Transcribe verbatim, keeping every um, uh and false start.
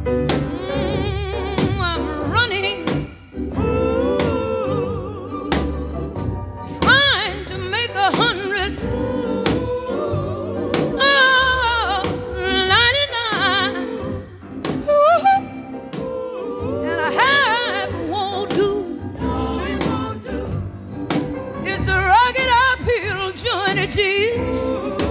Mm, I'm running, trying to make a hundred. Oh, ninety-nine. Ooh, and a half won't do. It's a rugged uphill journey, cheese.